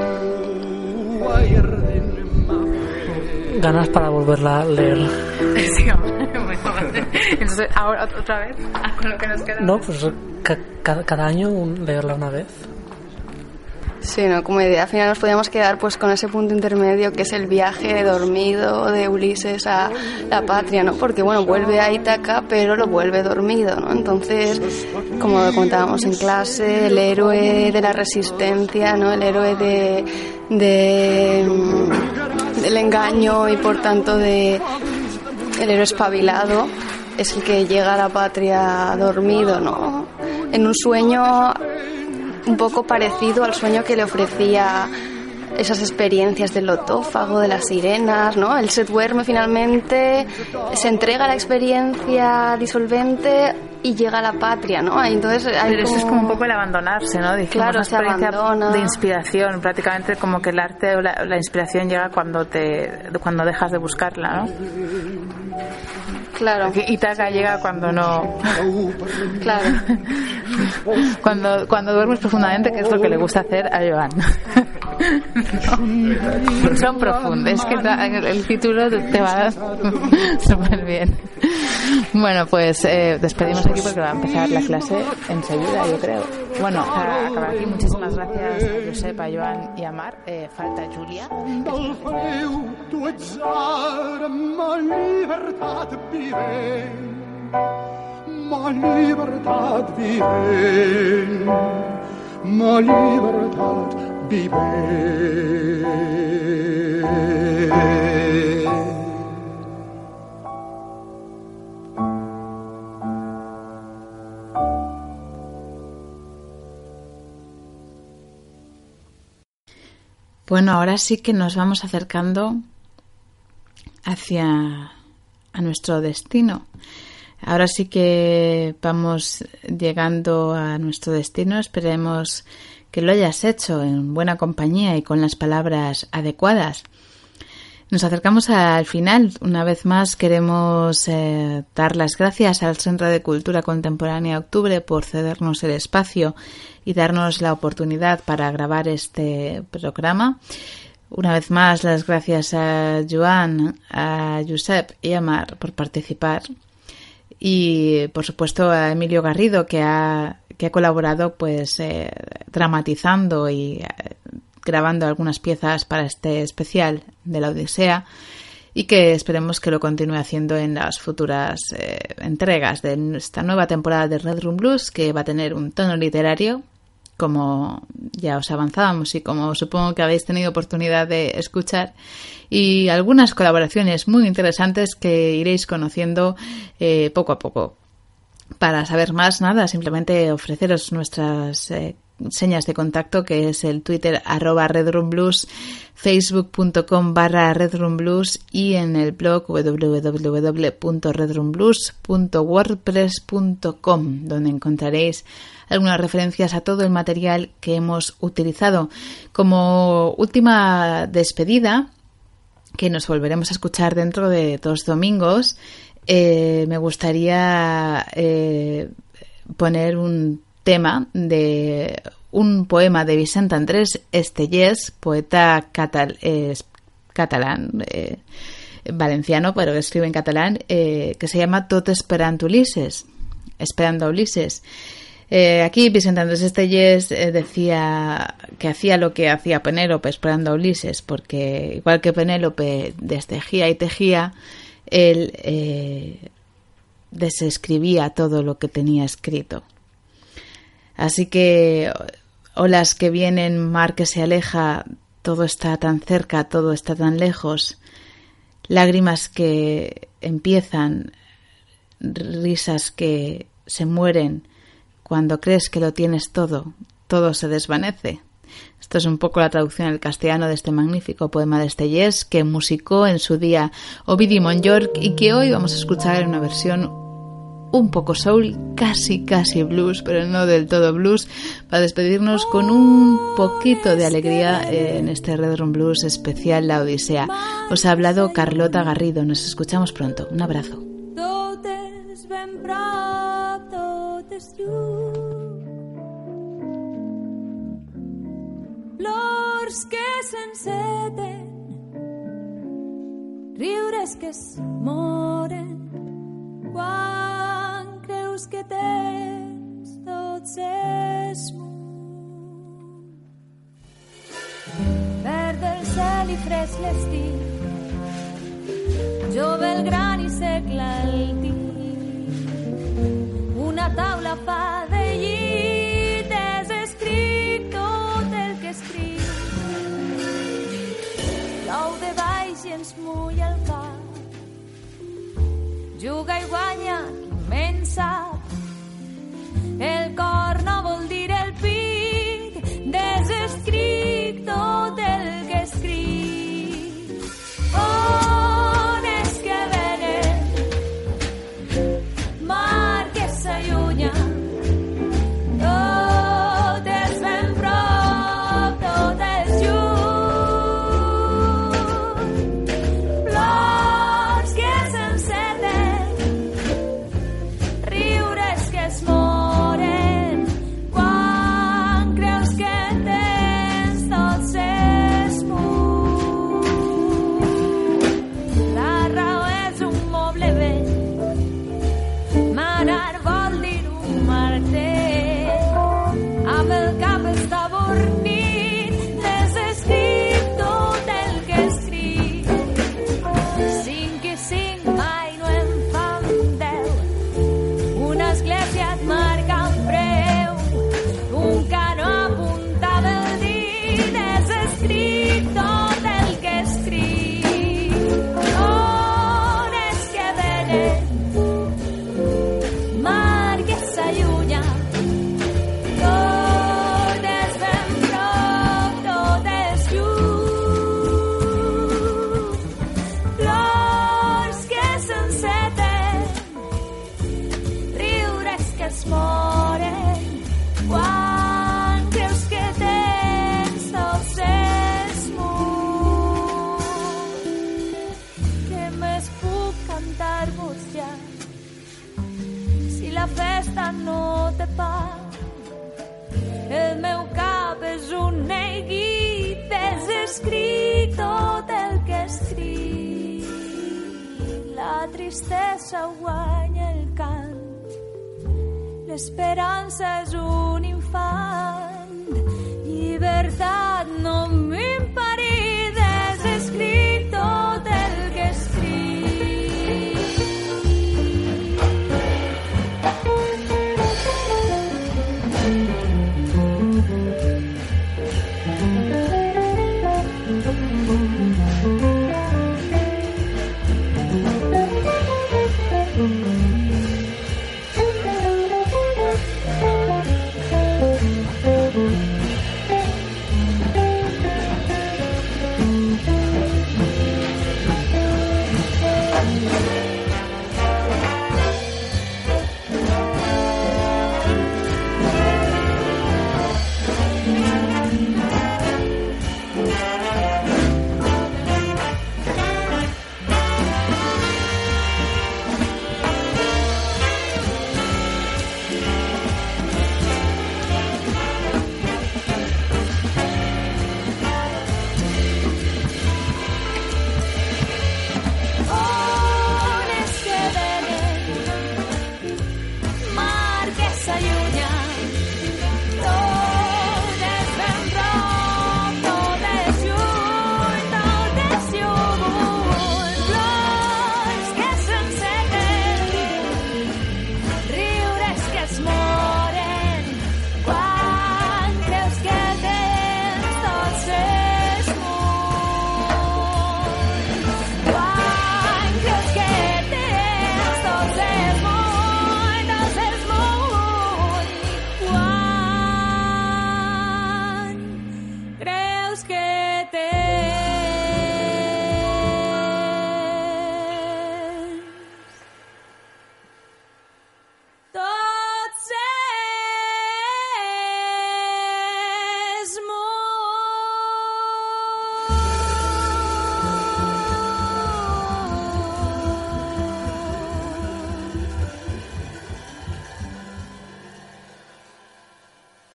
Ganas para volverla a leer. Sí, entonces, ahora otra vez, con lo que nos queda. No, pues ca cada, cada año un, leerla una vez. Sí, no, como idea al final nos podíamos quedar pues con ese punto intermedio que es el viaje dormido de Ulises a la patria, ¿no? Porque bueno, vuelve a Ítaca, pero lo vuelve dormido, ¿no? Entonces, como comentábamos en clase, el héroe de la resistencia, ¿no? El héroe de, de del engaño y por tanto de el héroe espabilado es el que llega a la patria dormido, ¿no? En un sueño un poco parecido al sueño que le ofrecía esas experiencias del lotófago, de las sirenas, ¿no? Él se duerme finalmente, se entrega a la experiencia disolvente y llega a la patria, ¿no? Ahí entonces hay Pero como... eso es como un poco el abandonarse, ¿no? Dijimos, claro, una se experiencia abandona. de inspiración, prácticamente como que el arte o la, la inspiración llega cuando te cuando dejas de buscarla, ¿no? Claro. Ítaca llega cuando no... Claro. Cuando, cuando duermes profundamente, que es lo que le gusta hacer a Joan. No. Son profundos. Es que el, el título te va súper bien. Bueno, pues eh, despedimos aquí porque va a empezar la clase enseguida, yo creo. Bueno, para acabar aquí, muchísimas gracias a Josep, a Joan y a Mar. Eh, falta Julia. Ma libertad vive, ma libertad vive. Bueno, ahora sí que nos vamos acercando hacia a nuestro destino. Ahora sí que vamos llegando a nuestro destino. Esperemos que lo hayas hecho en buena compañía y con las palabras adecuadas. Nos acercamos al final. Una vez más queremos eh, dar las gracias al Centro de Cultura Contemporánea Octubre por cedernos el espacio y darnos la oportunidad para grabar este programa. Una vez más, las gracias a Joan, a Josep y a Mar por participar. Y por supuesto a Emilio Garrido, que ha, que ha colaborado pues eh, dramatizando y eh, grabando algunas piezas para este especial de la Odisea, y que esperemos que lo continúe haciendo en las futuras eh, entregas de esta nueva temporada de Red Room Blues, que va a tener un tono literario, como ya os avanzábamos y como supongo que habéis tenido oportunidad de escuchar, y algunas colaboraciones muy interesantes que iréis conociendo eh, poco a poco. Para saber más, nada, simplemente ofreceros nuestras eh, señas de contacto, que es el Twitter arroba redroomblues, facebook.com barra redroomblues y en el blog doble u doble u doble u punto redroomblues punto wordpress punto com, donde encontraréis algunas referencias a todo el material que hemos utilizado. Como última despedida, que nos volveremos a escuchar dentro de dos domingos, eh, me gustaría eh, poner un tema de un poema de Vicent Andrés Estellés, poeta catal, eh, catalán, eh, valenciano, pero que escribe en catalán, eh, que se llama Tot esperant Ulises, esperando a Ulises. Eh, aquí Vicent Andrés Estellés eh, decía que hacía lo que hacía Penélope esperando a Ulises, porque igual que Penélope destejía y tejía, él eh, desescribía todo lo que tenía escrito. Así que olas que vienen, mar que se aleja, todo está tan cerca, todo está tan lejos, lágrimas que empiezan, risas que se mueren. Cuando crees que lo tienes todo, todo se desvanece. Esto es un poco la traducción al castellano de este magnífico poema de Estellés, que musicó en su día Ovidi Montllor y que hoy vamos a escuchar en una versión un poco soul, casi casi blues, pero no del todo blues, para despedirnos con un poquito de alegría en este Red Room Blues especial La Odisea. Os ha hablado Carlota Garrido. Nos escuchamos pronto. Un abrazo. Flors que s'enceten, riures que es moren, quan creus que tens tot s'esmunt. Verd el cel i fresc l'estiu, jove el gran i sec l'altí, una taula fa de llit, és escric tot el que escric. si ens mulla el cap. Juga i guanya qui menys sap. El cor no vol dir el pit, desescric tot el que escric. On és que venen? Mar que s'allunya. Tot és ben prop, tot és lluny. Plors que s'enceten, riures que es moren. Quan creus que tens tot s'esmuny. La raó és un moble vell, manar vol dir un martell. Amb el cap està bornit, desescric tot el que escric. Cinc i cinc mai no en fan deu. Una església et marca un preu, un canó apuntat al dit, desescric tot el que escric. On és que venen? Mar que s'allunya. Tot és ben prop, tot és lluny. Plors que s'enceten, riures que es moren. Quan creus que tens tot s'esmuny. Què més puc cantar-vos ja? Si la festa no té pa, el meu cap és un neguit, desescric tot el que escric. La tristesa guanya el cant, l'esperança és un infant, llibertat no